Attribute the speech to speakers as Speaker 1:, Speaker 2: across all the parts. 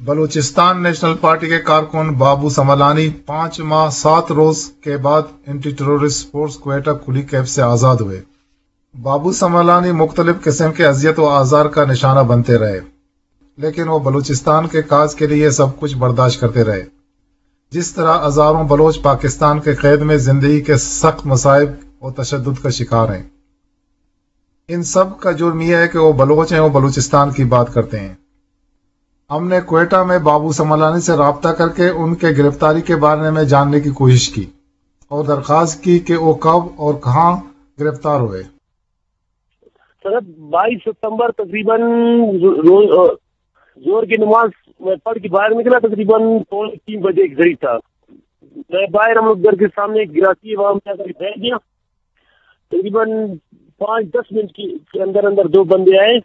Speaker 1: Balochistan national party کے کارکن بابو سملانی 5 ماہ 7 روز کے بعد اینٹی ٹیررسٹ فورس کوئٹہ کھلی کیمپ سے آزاد ہوئے۔ بابو سملانی مختلف قسم کے اذیت و آزار کا نشانہ بنتے رہے، لیکن وہ بلوچستان کے کاج کے لیے سب کچھ برداشت کرتے رہے۔ جس طرح ہزاروں بلوچ پاکستان کے قید میں زندگی کے سخت مصائب اور تشدد کا شکار ہیں، ان سب کا جرم یہ ہے کہ وہ بلوچ ہیں، وہ بلوچستان کی بات کرتے ہیں۔ ہم نے کوئٹہ میں بابو سملانی سے رابطہ کر کے ان کے گرفتاری کے بارے میں جاننے کی کوشش کی اور درخواست کی کہ وہ کب اور کہاں گرفتار ہوئے۔
Speaker 2: سر 22 ستمبر تقریباً زور کی نماز میں پڑھ کے باہر نکلا، تقریباً 3 بجے کے قریب تھا۔ میں باہر ہم لوگ گھر کے سامنے ایک گراسی وہاں جا کر بیٹھ گیا۔ تقریباً 5-10 منٹ کے اندر 2 بندے آئے،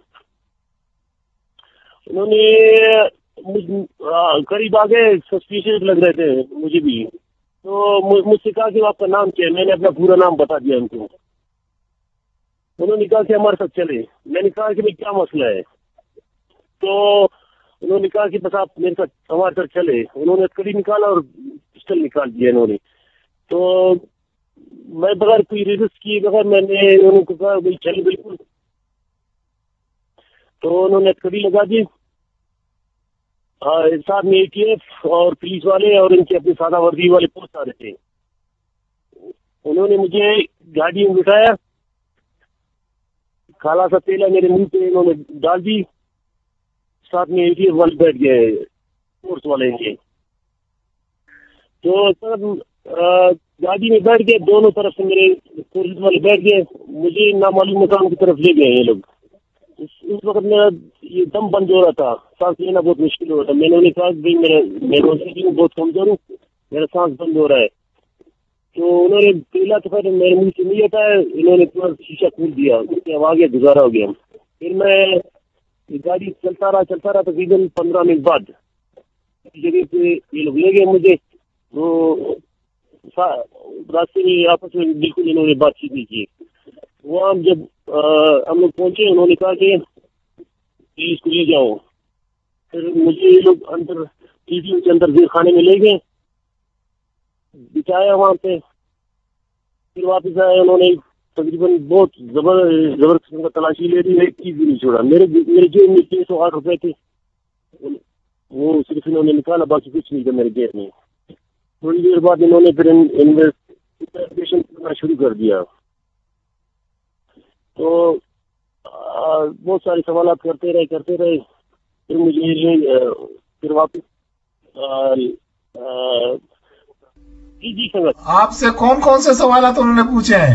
Speaker 2: انہوں نے قریب آگے سسپیشیس لگ رہے تھے مجھے بھی، تو مجھ سے کہا کہ آپ کا نام کیا ہے؟ میں نے اپنا پورا نام بتا دیا ان کو۔ انہوں نے کہا کہ ہمارے ساتھ چلے۔ میں نے کہا کہ بھائی کیا مسئلہ ہے؟ تو انہوں نے کہا کہ بس آپ میرے ساتھ ہمارے ساتھ چلے۔ انہوں نے کڑی نکالا اور پسٹل نکال دیا انہوں نے۔ تو میں بغیر کوئی ریزسٹ کیے بغیر میں نے انہوں کو کہا بھائی چلے بالکل۔ تو انہوں نے کڑی لگا دی، ساتھ میں ATF اور پولیس والے اور ان کے اپنے سادہ وردی والے بہت سارے تھے۔ انہوں نے مجھے گاڑی میں بٹھایا، کالا سا تیلا میرے منہ پہ انہوں نے ڈال دی، ساتھ میں ATF والے بیٹھ گئے، فورس والے کے۔ تو سر گاڑی میں بیٹھ گئے، دونوں طرف سے میرے فورس والے بیٹھ گئے، مجھے نامعلوم مقام کی طرف لے گئے یہ لوگ۔ اس وقت میرا یہ دم بند ہو رہا تھا، سانس لینا بہت مشکل ہو رہا تھا۔ میں نے کہا کہ میں بہت کمزور ہوں، میرا سانس بند ہو رہا ہے۔ تو انہوں نے پہلا تو پھر میرے منہ سے نہیں ہوتا ہے، انہوں نے پورا شیشہ کھول دیا، اس کے آگے گزارا ہو گیا۔ پھر میں گاڑی چلتا رہا تقریباً 15 منٹ بعد جگہ پہ یہ لوگ لے گئے مجھے۔ تو راستے میں آپس میں بالکل انہوں نے بات چیت نہیں کی۔ وہاں جب ہم لوگ پہنچے، انہوں نے کہا کہ پولیس کو لے جاؤ۔ پھر مجھے یہ لوگ اندر TTO کے اندر زیر خانے میں لے گئے، بچایا وہاں پہ۔ پھر واپس آئے، انہوں نے تقریباً بہت زبردست قسم کا تلاشی لے لی، ایک چیز بھی نہیں چھوڑا۔ میرے جیب میں 608 روپے تھے، وہ صرف انہوں نے نکالا، باقی کچھ نہیں تھا میرے جیب میں۔ تھوڑی دیر بعد انہوں نے پھر انویسٹیگیشن کرنا شروع کر دیا۔ تو بہت سارے سوالات کرتے رہے۔ پھر مجھے پھر واپس جی سنگت
Speaker 1: آپ سے کون سے سوالات انہوں نے پوچھے ہیں؟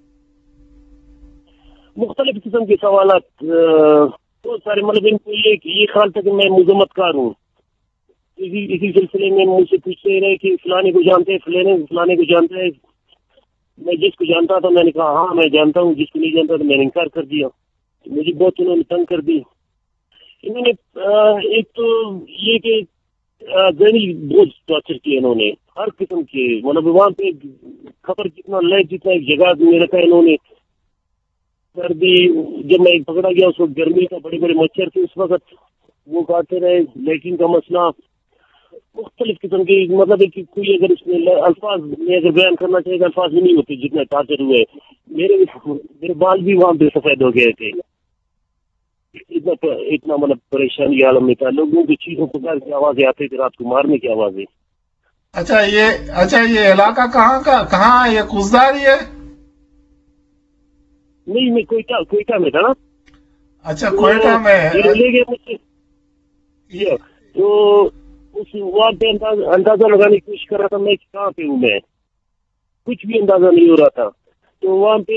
Speaker 2: مختلف قسم کے سوالات، بہت سارے، مطلب ان کو یہ خیال تھا کہ میں مذمت کار ہوں۔ اسی سلسلے میں مجھ سے پوچھتے رہے کہ فلانے کو جانتے ہیں، فلانے کو جانتے ہیں۔ میں جس کو جانتا تھا میں نے کہا ہاں میں جانتا ہوں، جس کو نہیں جانتا تو میں نے انکار کر دیا۔ مجھے بہت انہوں نے تنگ کر دی۔ انہوں نے ایک تو یہ کہ ذہنی بہت ٹارچر کیا انہوں نے، ہر قسم کے، مطلب وہاں پہ خبر جتنا ایک جگہ میں رکھا ہے انہوں نے۔ سردی جب میں پکڑا گیا اس وقت گرمی کا بڑے بڑے مچھر تھے، اس وقت وہ کاٹتے رہے، لیٹرین کا مسئلہ، مختلف قسم کی، مطلب کوئی اگر اس میں الفاظ میں اگر بیان کرنا چاہیے تو الفاظ بھی نہیں ہوتے جتنا ٹارچر ہوئے۔ میرے بال بھی وہاں پہ سفید ہو گئے تھے، اتنا مطلب پریشانی عالم میں تھا۔ لوگوں کی چیزوں پکار کی آوازیں آتی تھی، رات کو مارنے کی آوازیں۔
Speaker 1: اچھا یہ علاقہ کہاں ہے؟ یہ کوزدار ہی ہے؟
Speaker 2: نہیں، میں کوئٹہ میں تھا نا۔
Speaker 1: اچھا کوئٹہ میں
Speaker 2: لے گئے مجھ سے، تو اس وہاں پہ اندازہ لگانے کی کوشش کر رہا تھا میں کہاں پہ ہوں، میں کچھ بھی اندازہ نہیں ہو رہا تھا۔ تو وہاں پہ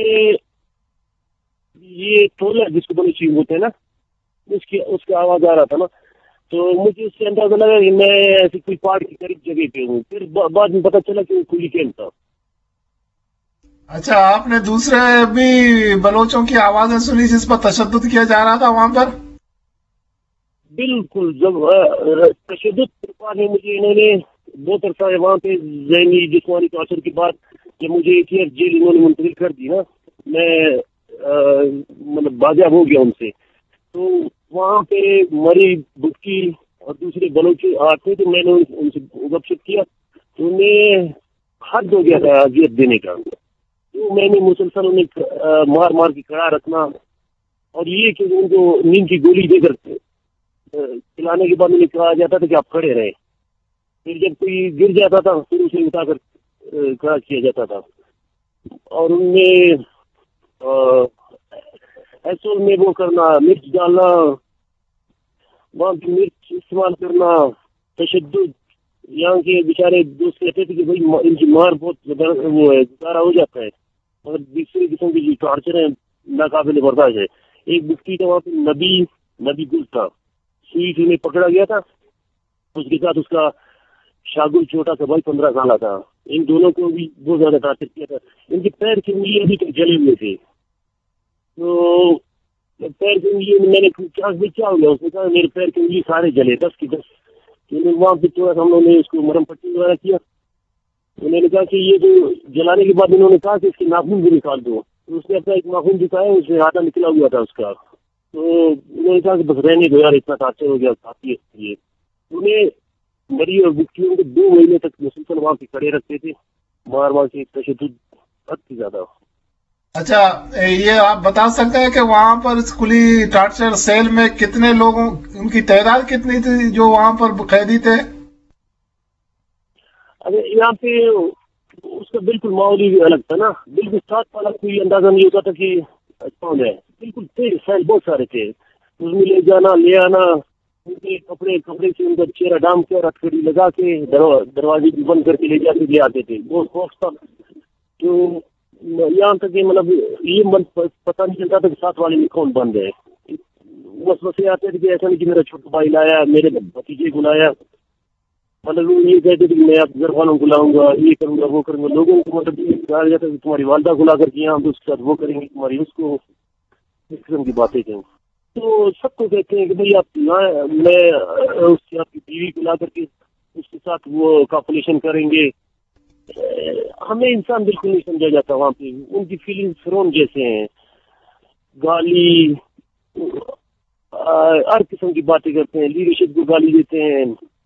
Speaker 2: یہ ٹولر جس کو بلوچی ہوتے ہیں نا، اس کا آواز آ رہا تھا نا، تو مجھے اس سے اندازہ لگا کہ میں ایسی کوئی پہاڑ کی قریب جگہ پہ ہوں۔ پھر بعد میں پتا چلا کہ وہ کھلی کیمپ تھا۔
Speaker 1: اچھا آپ نے دوسرے بھی بلوچوں کی آوازیں سنی جس پر تشدد کیا جا رہا تھا وہاں پر؟
Speaker 2: بالکل، جب تشدد نے مجھے انہوں نے بہت عرصہ وہاں پہ ذہنی جسمانی ٹارچر کے بعد جب مجھے ATF جیل انہوں نے منتقل کر دی نا، میں مطلب بازیاب ہو گیا ان سے۔ تو وہاں پہ مری بٹکی اور دوسرے بلوچ آتے تو میں نے ان سے گپ شپ کیا تو انہیں حد ہو گیا تھا اذیت دینے کا. تو میں نے مسلسل انہیں مار مار کے کھڑا رکھنا اور یہ کہ ان کو نیند کی گولی دے کر کھلانے کے بعد انہیں کہا جاتا تھا کہ آپ کھڑے رہے. پھر جب کوئی گر جاتا تھا پھر اسے اٹھا کر کھڑا کیا جاتا تھا. اور ان میں ایسول میں وہ کرنا، مرچ ڈالنا، وہاں کی مرچ استعمال کرنا، تشدد. یہاں کے بیچارے دوست کہتے تھے کہ بھائی ان کی مار بہت وہ ہے، گزارا ہو جاتا ہے، مگر دوسرے قسم کی جو ٹارچر ہے ناقابل برداشت ہے. ایک مفتی تھا وہاں پہ نبی گل تھا، سوئی سے انہیں پکڑا گیا تھا. اس کے ساتھ اس کا شاگل چھوٹا تھا بھائی 15 سالہ تھا. ان دونوں کو بھی بہت زیادہ ٹارچر کیا تھا. ان کے پیر کے انگلی ابھی تک جلے ہوئے تھے. تو پیر کے انگلی میں نے کیا ہو گیا، اس نے کہا میرے پیر کے انگلی سارے جلے 10 کی 10. وہاں پہ تھوڑا سا ہم لوگوں نے اس کو مرم پٹی وغیرہ کیا. انہوں نے کہا کہ یہ جو جلانے کے بعد انہوں نے کہا کہ اس کے ناخن بھی نکال دو. تو اس نے اپنا ایک ناخن دکھایا، اس سے آٹا نکلا ہوا تھا اس کا. تو انہوں نے کہا کہ بس رہنے دو یار، اتنا ٹارچر ہو گیا کافی ہے. انہیں مری اور بکیوں کو 2 مہینے تک مسلسل وہاں پہ کھڑے رکھتے تھے، مار مار کے تشدد حد سے زیادہ.
Speaker 1: اچھا، یہ آپ بتا سکتے ہیں کہ وہاں پر اس کھلی ٹارچر سیل میں کتنے لوگوں، ان کی تعداد کتنی تھی جو وہاں پر قیدی تھے؟
Speaker 2: اگر یہاں پہ اس کا بالکل ماحول ہی الگ تھا نا. بالکل ساتھ والا کوئی اندازہ نہیں ہوتا تھا کہ کون ہے. بالکل تھے سیل بہت سارے تھے. اس میں لے جانا لے آنا، ان کے کپڑے سے ان کا چہرہ ڈام کے ہتھکڑی لگا کے دروازے بھی بند کر کے لے جاتے لے آتے تھے. بہت خوف تھا. تو یہاں تک کہ مطلب یہ پتہ نہیں چلتا تھا کہ ساتھ والے میں کون بند ہے. بس مسئلے آتے تھے کہ ایسا نہیں کہ میرا چھوٹا بھائی لایا، میرے بھتیجے کو لایا. مطلب یہ کہتے تھے کہ میں آپ گھر والوں کو لاؤں گا، یہ کروں گا وہ کروں گا. لوگوں کو مطلب یہ کہا جاتا ہے کہ تمہاری والدہ کو لا کر کے یہاں اس کے ساتھ وہ کریں گے، تمہاری اس کو، اس قسم کی باتیں کہیں. تو سب کو کہتے ہیں کہ بھائی آپ میں اس سے آپ کی بیوی کو لا کر کے اس کے ساتھ وہ کاپولیشن کریں گے. ہمیں انسان بالکل نہیں سمجھا جاتا وہاں پہ. ان کی فیلنگ فرون جیسے ہیں، گالی ہر قسم کی باتیں کرتے ہیں، لیڈرشپ کو گالی دیتے ہیں.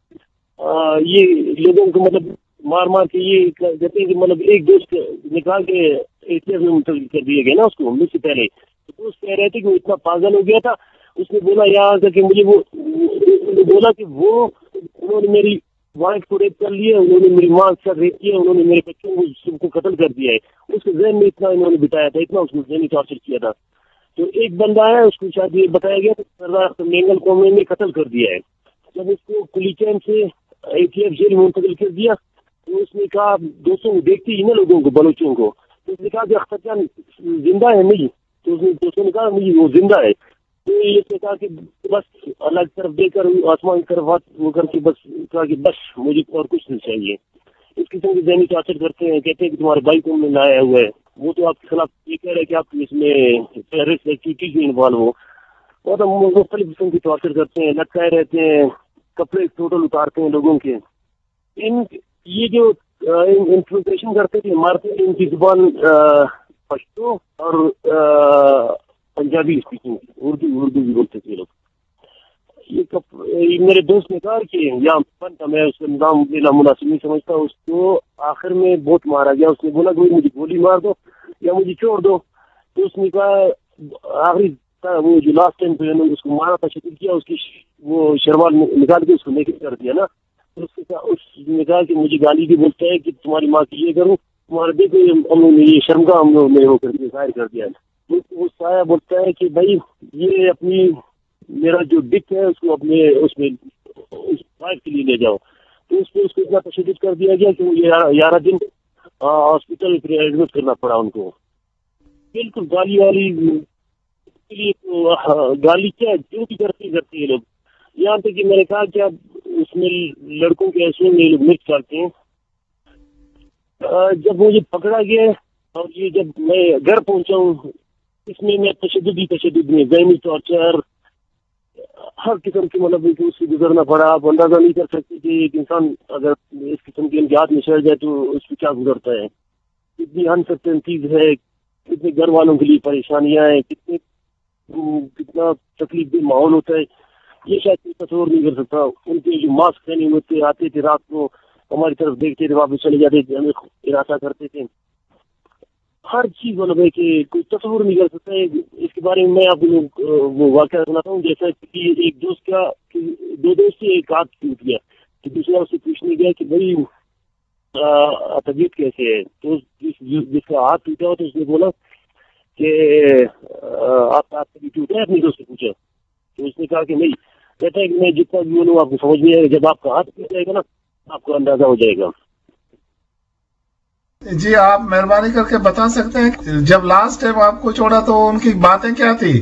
Speaker 2: یہ لوگوں کو مطلب مار مار کے یہ کہتے ہیں کہ مطلب ایک دوست نکال کے ATF میں منتقل کر دیا گیا نا اس کو مجھ سے پہلے. تو دوست کہہ رہے تھے کہ وہ اتنا پاگل ہو گیا تھا. اس نے بولا یہاں آ کہ مجھے وہ بولا کہ وہ انہوں نے میری وائف کو ریپ کر لیا، انہوں نے میری ماں کے ساتھ ریپ کیا، انہوں نے میرے بچوں کو سب کو قتل کر دیا ہے. اس کے ذہن میں اتنا انہوں نے بتایا تھا، اتنا اس نے ذہنی ٹارچر کیا تھا. تو ایک بندہ ہے، اس کو شاید یہ بتایا گیا کہ سردار مینگل قوم نے قتل کر دیا ہے. جب اس کو پولیس چین سے ATF جیل میں منتقل کر دیا تو اس نے کہا دوستوں کو دیکھتی ہی نا لوگوں کو، بلوچوں کو. تو اس نے کہا کہ اختر جان زندہ ہے نہیں. تو اس نے دوستوں نے کہا نہیں وہ زندہ ہے. تو اس نے کہا کہ بس اللہ کی طرف دے کر آسمان کی طرف ہاتھ وہ کر کے بس کہا کہ بس مجھے اور کچھ نہیں چاہیے. اس قسم کی ذہنی ٹارچر کرتے ہیں. کہتے ہیں کہ تمہارے بھائی کو میں لایا ہوا ہے، وہ تو آپ کے خلاف یہ کہہ رہے ہیں کہ آپ اس میں ٹیررسٹ ایکٹیویٹیز میں انوالو ہو. اور مختلف قسم کی ٹارچر کرتے ہیں، لٹکائے رہتے ہیں، کپڑے ٹوٹل اتارتے ہیں لوگوں کے. یہ جو انفلٹریشن کرتے تھے مارتے تھے، ان کی زبان پشتو اور پنجابی اسپیکنگ، اردو بھی بولتے تھے لوگ. یہ میرے دوست نے کہا کہ یہاں فن تھا، میں اس کا نام لینا مناسب نہیں سمجھتا. اس کو آخر میں بہت مارا گیا. اس نے بولا کہ مجھے گولی مار دو یا مجھے چھوڑ دو. تو اس نے کہا آخری وہ جو لاسٹ ٹائم پہ اس کو مارا تھا، شکل کیا، اس کی وہ شروال نکال کے اس کو نیکٹ کر دیا نا. اس نے کہا کہ مجھے گالی بھی بولتا ہے کہ تمہاری ماں کی یہ کروں، تمہارے دیکھو ہم لوگ نے یہ شرمگاہ ہم لوگ نے وہ کر دیا، ظاہر کر دیا. وہ سایہ بولتا ہے کہ بھائی یہ اپنی میرا جو ڈک ہے اس کو اپنے اس میں اس وائف کے لیے لے جاؤ. تو اس پہ اس کو اتنا تشدد کر دیا گیا کہ وہ 11 دن ہاسپٹل ایڈمٹ کرنا پڑا ان کو. بالکل گالی والی گالی کیا جو بھی کرتے یہ لوگ. یہاں تک کہ میں نے کہا کہ اب اس میں لڑکوں کے ایسے میں لوگ مرچ ڈالتے ہیں. جب مجھے پکڑا گیا اور یہ جب میں گھر پہنچا ہوں اس میں تشدد میں ذہنی ٹارچر ہر قسم کی مطلب اس سے گزرنا پڑا. آپ اندازہ نہیں کر سکتے کہ ایک انسان اگر اس قسم کے ہاتھ میں چڑھ جائے تو اس پہ کیا گزرتا ہے. کتنی انسرٹنٹیز ہے، کتنے گھر والوں کے لیے پریشانیاں ہیں، کتنا تکلیف دہ ماحول ہوتا ہے. یہ شاید کوئی تصور نہیں کر سکتا. ان کے جو ماسک پہنے ہوئے تھے آتے تھے رات کو ہماری طرف دیکھتے تھے واپس چلے جاتے تھے ہمیں ارادہ کرتے تھے. ہر چیز مطلب ہے کہ کوئی تصور نہیں کر سکتا ہے. اس کے بارے میں میں آپ کو وہ واقعہ سناتا ہوں. جیسا کہ ایک دوست کا دو دوست سے ایک ہاتھ ٹوٹ گیا تو دوسرا اس سے پوچھنے گیا کہ بھائی طبیعت کیسے ہے. تو جس کا ہاتھ ٹوٹا ہوا تو اس نے بولا کہ آپ کا ہاتھ کبھی ٹوٹا ہے. اپنے دوست سے پوچھا تو اس نے کہا کہ نہیں. کہتا ہے کہ میں جتنا بھی بولوں آپ کو سمجھ نہیں آئے گا. جب آپ کا ہاتھ ٹوٹ جائے گا نا آپ کو اندازہ ہو جائے گا.
Speaker 1: جی آپ مہربانی کر کے بتا سکتے ہیں جب لاسٹ ٹائم آپ کو چھوڑا تو ان کی باتیں کیا تھی؟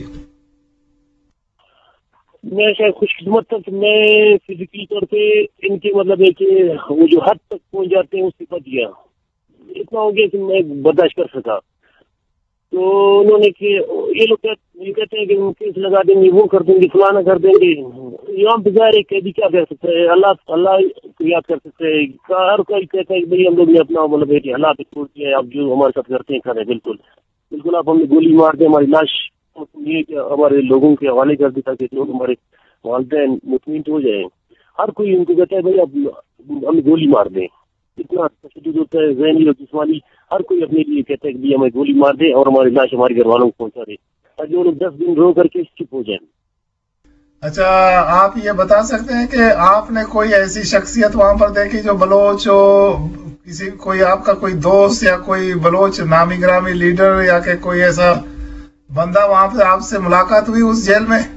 Speaker 2: میں شاید خوش قسمت تھا کہ میں فزیکلی طور پہ ان کے مطلب ہے کہ وہ جو حد تک پہنچ جاتے ہیں اس سے بچ گیا. اتنا ہو گیا کہ میں برداشت کر سکا. تو انہوں نے کہ یہ لوگ کہتے ہیں کہ کیس لگا دیں گے وہ کر دیں گے فلانا کر دیں گے. یہاں بغیر ایک قیدی کیا کر سکتا ہے. اللہ کو یاد کر سکتے ہیں. ہر کوئی کہتا ہے کہ بھائی ہم لوگ نے اپنا مطلب ہے کہ حالات چھوڑ دیا ہے. اب جو ہمارے ساتھ کرتے ہیں کریں. بالکل بالکل آپ ہم نے گولی مار دیں ہماری لاش ہمارے لوگوں کے حوالے کر دی تاکہ لوگ ہمارے والدین مطمئن ہو جائیں. ہر کوئی ان کو کہتا ہے بھائی اب ہم گولی مار دیں. اتنا تشدد ہوتا ہے ذہنی اور جسمانی. ہر کوئی اپنے لیے کہتا ہے کہ ہمیں گولی مار دے اور ہماری لاش ہمارے گھر والوں کو پہنچا دے تاکہ وہ لوگ 10 دن رو کر کے چپ ہو جائیں.
Speaker 1: اچھا آپ یہ بتا سکتے ہیں کہ آپ نے کوئی ایسی شخصیت وہاں پر دیکھی جو بلوچ ہو؟ کوئی آپ کا کوئی دوست یا کوئی بلوچ نامی گرامی لیڈر یا کہ کوئی ایسا بندہ وہاں پہ آپ سے ملاقات ہوئی اس جیل میں؟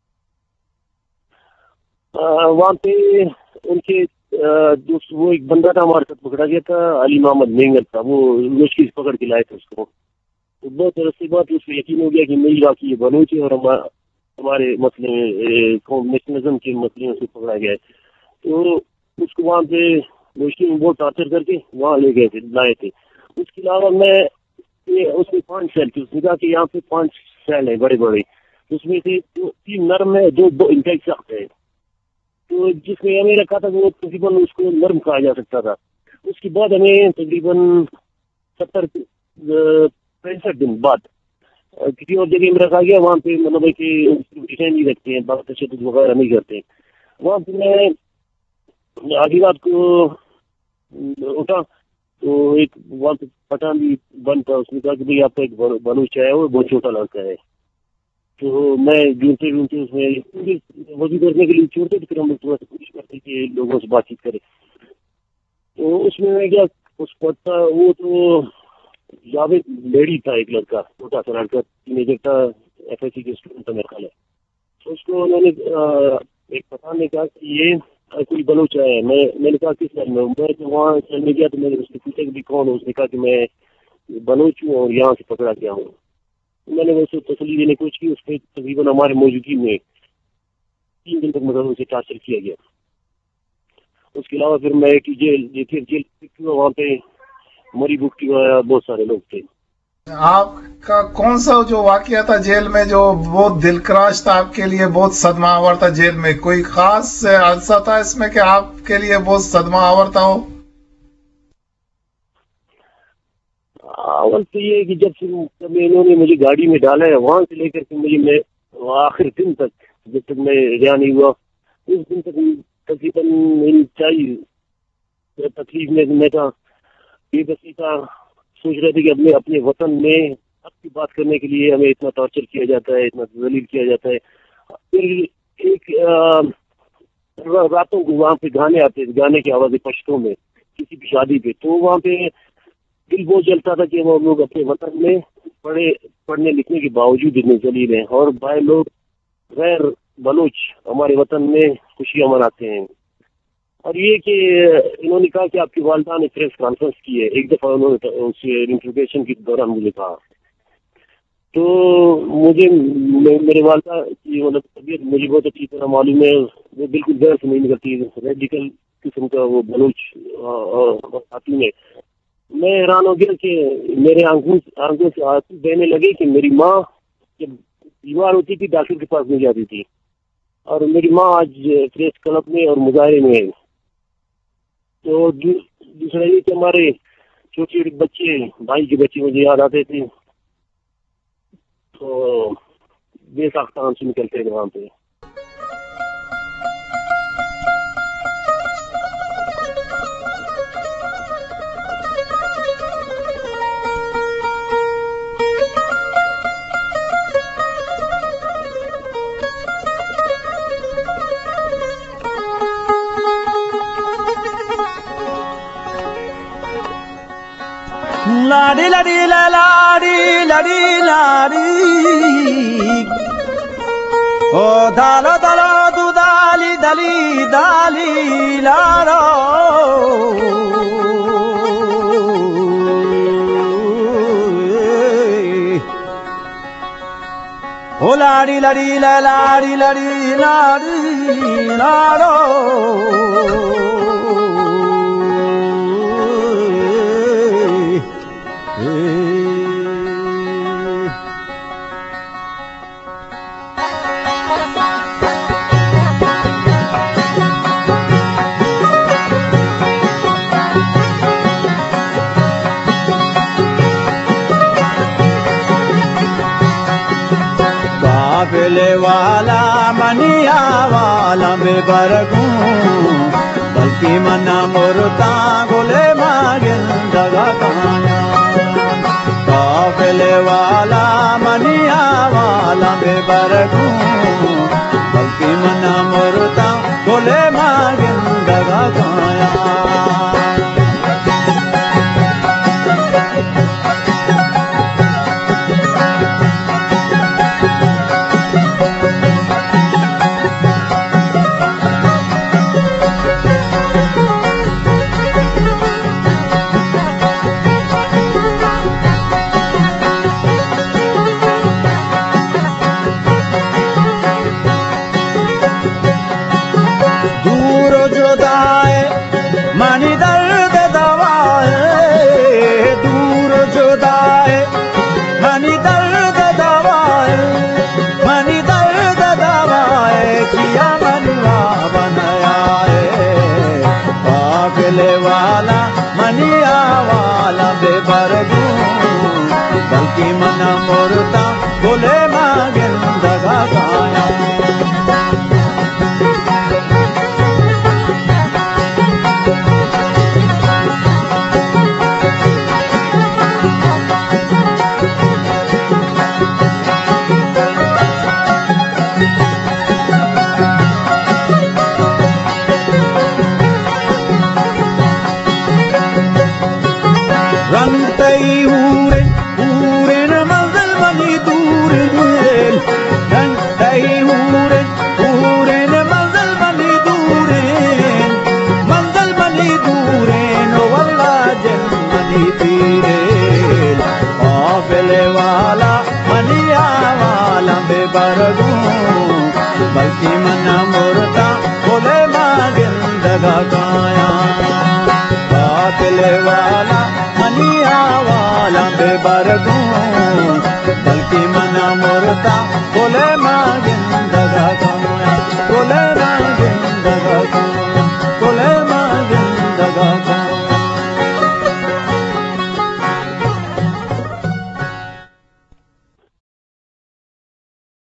Speaker 2: وہاں پہ ان کے وہ ایک بندہ تھا ہمارے ساتھ پکڑا گیا تھا. علی محمد مینگر تھا. وہ مشکل پکڑ کے لائے تھے اس کو. تو بہت عرصے بعد اس کو یقین ہو گیا کہ میری علاقے یہ بلوچ ہے اور ہمارے مسئلے میں نیشنلزم کے مسئلے میں سے پکڑا گیا ہے. تو اس کو وہاں پہ مشکل میں بہت ٹارچر کر کے وہاں لے گئے تھے لائے تھے. اس کے علاوہ میں اس میں 5 سیل تھے. اس نے کہا کہ یہاں پہ 5 سیل ہیں بڑے بڑے. اس میں سے 3 نرم ہے 2 انتہائی سخت ہے. تو جس میں ہمیں رکھا تھا وہ تقریباً اس کو نرم کہا جا سکتا تھا. اس کے بعد ہمیں تقریباً 65 دن بعد کسی اور جگہ میں رکھا گیا. وہاں پہ مطلب ہے کہ ڈیٹین نہیں رکھتے ہیں باقی تشدد وغیرہ نہیں کرتے. وہاں پہ میں آدھی رات کو اٹھا تو ایک وہاں پہ پٹھان بھی بند تھا. اس نے کہا کہ بھائی آپ کا ایک بلوچ ہے وہ بہت چھوٹا لڑکا ہے. تو میں ڈھونڈتے اس میں وضو کرنے کے لیے چھوڑتے تو پھر ہم لوگ تھوڑا سا کوشش کرتے کہ لوگوں سے بات چیت کرے. تو اس میں کیا اس پڑتا وہ تو جاوید لیڈی تھا ایک لڑکا چھوٹا سا لڑکا ٹینیجر تھا. ایف ایس سی کے اسٹوڈنٹ تھا میرا خیال ہے. تو اس کو انہوں نے ایک پٹھان نے کہا کہ یہ کوئی بلوچ ہے. میں نے کہا کس سال میں وہاں سال میں گیا تو میں نے اس سے پوچھا کہ بھی کون ہو. اس نے کہا کہ میں بلوچ ہوں اور یہاں سے پکڑا گیا ہوں. میں نے اسے تسلی دینے کی کوشش کی. اس پہ تقریباً ہمارے موجودگی میں 3 دن تک مطلب اسے ٹارچر کیا گیا. اس کے علاوہ پھر میں جیل وہاں پہ مری بکٹی بہت سارے لوگ تھے.
Speaker 1: آپ کا کون سا جو واقعہ تھا جیل میں جو بہت دل کراش تھا آپ کے لیے بہت صدمہ آور تھا جیل میں؟ کوئی خاص حادثہ تھا اس میں کہ آپ کے لیے بہت صدمہ آور تھا ہو؟
Speaker 2: اول تو یہ کہ جب انہوں نے مجھے گاڑی میں ڈالا ہے وہاں سے لے کر کے میں آخر دن تک جب تک میں رہا نہیں ہوا اس دن تک تقریباً چاہیے تکلیف میں تھا. بے بسی تھا. سوچ رہے تھے کہ اپنے وطن میں حق کی بات کرنے کے لیے ہمیں اتنا ٹارچر کیا جاتا ہے اتنا ذلیل کیا جاتا ہے. پھر ایک راتوں کو وہاں پہ گانے آتے تھے گانے کی آوازیں پشتوں میں کسی بھی شادی پہ. تو وہاں پہ دل بہت جلتا تھا کہ وہ لوگ اپنے وطن میں پڑھنے لکھنے کے باوجود اتنے ذلیل ہیں اور بھائی لوگ غیر بلوچ ہمارے وطن میں خوشیاں مناتے ہیں. اور یہ کہ انہوں نے کہا کہ آپ کی والدہ نے پریس کانفرنس کی ہے. ایک دفعہ انہوں نے انٹروگیشن کے دوران مجھے کہا. تو مجھے میرے والدہ کی مطلب طبیعت مجھے بہت اچھی طرح معلوم ہے. وہ بالکل غیر سے نہیں نکلتی ریڈیکل قسم کا وہ بلوچ خاتون ہے. میں حیران ہو گیا کہ میرے آنکھوں سے آنسو بہنے لگے کہ میری ماں جب بیمار ہوتی تھی ڈاکٹر کے پاس نہیں جاتی تھی اور میری ماں آج پریس کلب میں اور مظاہرے میں ہے. تو دوسرا یہ کہ ہمارے چھوٹے چھوٹے بچے بھائی کے بچے مجھے یاد آتے تھے. تو بے ساختہ آنسو نکلتے تھے وہاں پہ.
Speaker 3: लाड़ी लड़ी लाड़ी ओ दालो दालो दू दाली दली दाली लारो ओ लाड़ी लड़ी लाड़ी लड़ी लाड़ी लारो काफिले वाला मनिया वाला में बरगू बल्कि मना मुरता गोले मागिन दगा काया काफिले वाला मनिया वाला में बरगू बल्कि मना मुरता गोले मागिन दगा काया मनी दर्द दवाए दूर जुदाए मनी दर्द दवाए मनी दर्द दवाए किया मनुआ बनाया काफिले वाला मनिया वाला बेबरगू बल्कि मना मुरता बोले मागिन दगा काया रंगतई ऊरे ऊरे न मंजिल बनी दूर रंगतई ऊरे ऊरे न मंजिल बनी दूरे नो वल्ला जन बनी तीरे काफिले वाला मनिया वाला बेबरगू बल्कि मना मुरता बोले मागिन दगा काया काफिले वाला मनिया वाला बेबरगू बल्कि मना मुरता बोले मागिन